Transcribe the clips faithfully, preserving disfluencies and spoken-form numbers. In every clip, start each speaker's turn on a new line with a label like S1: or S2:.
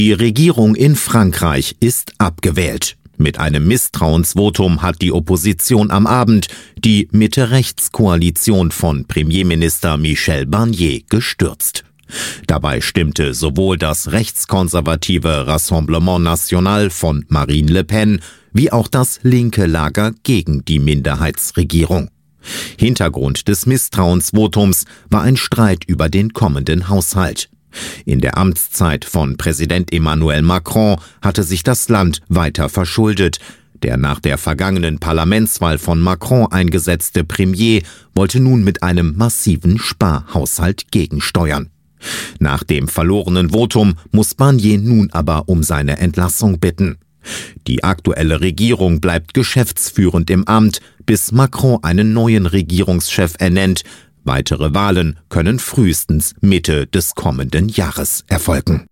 S1: Die Regierung in Frankreich ist abgewählt. Mit einem Misstrauensvotum hat die Opposition am Abend die Mitte-Rechts-Koalition von Premierminister Michel Barnier gestürzt. Dabei stimmte sowohl das rechtskonservative Rassemblement National von Marine Le Pen wie auch das linke Lager gegen die Minderheitsregierung. Hintergrund des Misstrauensvotums war ein Streit über den kommenden Haushalt. In der Amtszeit von Präsident Emmanuel Macron hatte sich das Land weiter verschuldet. Der nach der vergangenen Parlamentswahl von Macron eingesetzte Premier wollte nun mit einem massiven Sparhaushalt gegensteuern. Nach dem verlorenen Votum muss Barnier nun aber um seine Entlassung bitten. Die aktuelle Regierung bleibt geschäftsführend im Amt, bis Macron einen neuen Regierungschef ernennt. Weitere Wahlen können frühestens Mitte des kommenden Jahres erfolgen.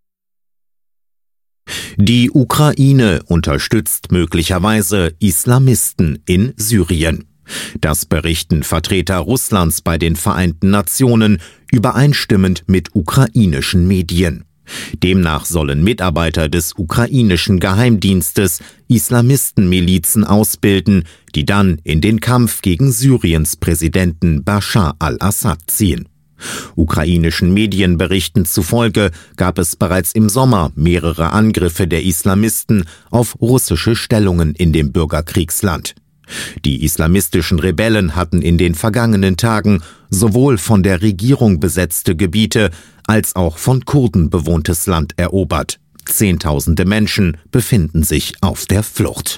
S1: Die Ukraine unterstützt möglicherweise Islamisten in Syrien. Das berichten Vertreter Russlands bei den Vereinten Nationen übereinstimmend mit ukrainischen Medien. Demnach sollen Mitarbeiter des ukrainischen Geheimdienstes Islamistenmilizen ausbilden, die dann in den Kampf gegen Syriens Präsidenten Bashar al-Assad ziehen. Ukrainischen Medien berichten zufolge gab es bereits im Sommer mehrere Angriffe der Islamisten auf russische Stellungen in dem Bürgerkriegsland. Die islamistischen Rebellen hatten in den vergangenen Tagen sowohl von der Regierung besetzte Gebiete als auch von Kurden bewohntes Land erobert. Zehntausende Menschen befinden sich auf der Flucht.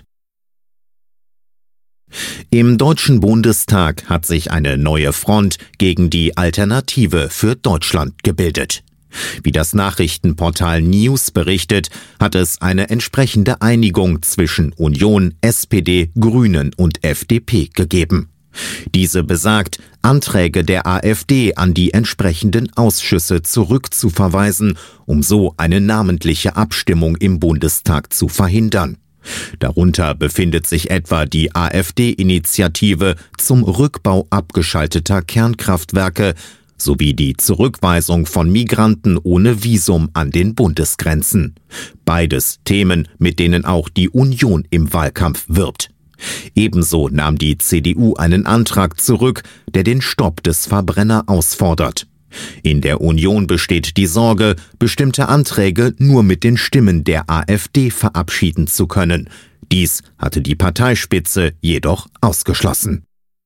S1: Im Deutschen Bundestag hat sich eine neue Front gegen die Alternative für Deutschland gebildet. Wie das Nachrichtenportal News berichtet, hat es eine entsprechende Einigung zwischen Union, S P D, Grünen und F D P gegeben. Diese besagt, Anträge der AfD an die entsprechenden Ausschüsse zurückzuverweisen, um so eine namentliche Abstimmung im Bundestag zu verhindern. Darunter befindet sich etwa die AfD-Initiative zum Rückbau abgeschalteter Kernkraftwerke sowie die Zurückweisung von Migranten ohne Visum an den Bundesgrenzen. Beides Themen, mit denen auch die Union im Wahlkampf wirbt. Ebenso nahm die C D U einen Antrag zurück, der den Stopp des Verbrenner ausfordert. In der Union besteht die Sorge, bestimmte Anträge nur mit den Stimmen der AfD verabschieden zu können. Dies hatte die Parteispitze jedoch ausgeschlossen.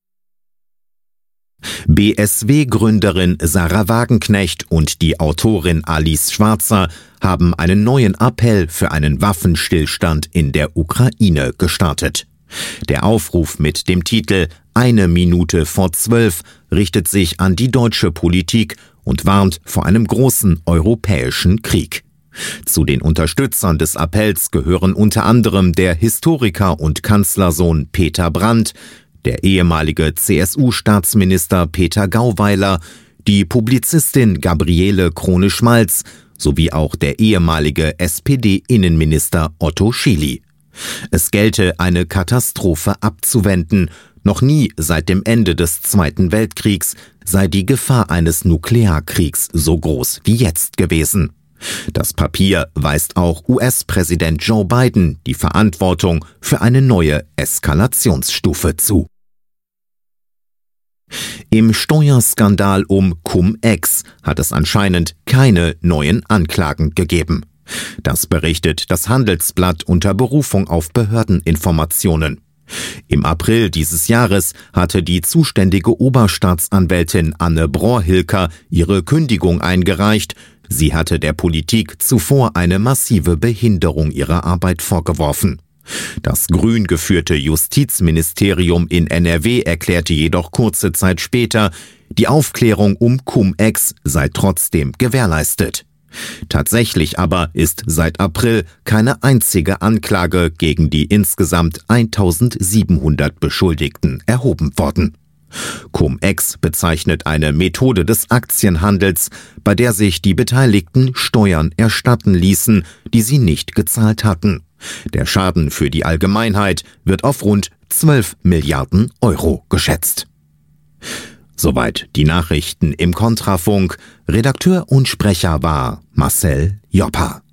S1: B S W-Gründerin Sarah Wagenknecht und die Autorin Alice Schwarzer haben einen neuen Appell für einen Waffenstillstand in der Ukraine gestartet. Der Aufruf mit dem Titel »Eine Minute vor zwölf« richtet sich an die deutsche Politik und warnt vor einem großen europäischen Krieg. Zu den Unterstützern des Appells gehören unter anderem der Historiker und Kanzlersohn Peter Brandt, der ehemalige C S U-Staatsminister Peter Gauweiler, die Publizistin Gabriele Krone-Schmalz sowie auch der ehemalige S P D-Innenminister Otto Schily. Es gelte eine Katastrophe abzuwenden. Noch nie seit dem Ende des Zweiten Weltkriegs sei die Gefahr eines Nuklearkriegs so groß wie jetzt gewesen. Das Papier weist auch U S-Präsident Joe Biden die Verantwortung für eine neue Eskalationsstufe zu. Im Steuerskandal um Cum-Ex hat es anscheinend keine neuen Anklagen gegeben. Das berichtet das Handelsblatt unter Berufung auf Behördeninformationen. Im April dieses Jahres hatte die zuständige Oberstaatsanwältin Anne Brohr-Hilker ihre Kündigung eingereicht. Sie hatte der Politik zuvor eine massive Behinderung ihrer Arbeit vorgeworfen. Das grün geführte Justizministerium in N R W erklärte jedoch kurze Zeit später, die Aufklärung um Cum-Ex sei trotzdem gewährleistet. Tatsächlich aber ist seit April keine einzige Anklage gegen die insgesamt eintausendsiebenhundert Beschuldigten erhoben worden. Cum-Ex bezeichnet eine Methode des Aktienhandels, bei der sich die Beteiligten Steuern erstatten ließen, die sie nicht gezahlt hatten. Der Schaden für die Allgemeinheit wird auf rund zwölf Milliarden Euro geschätzt. Soweit die Nachrichten im Kontrafunk. Redakteur und Sprecher war Marcel Joppa.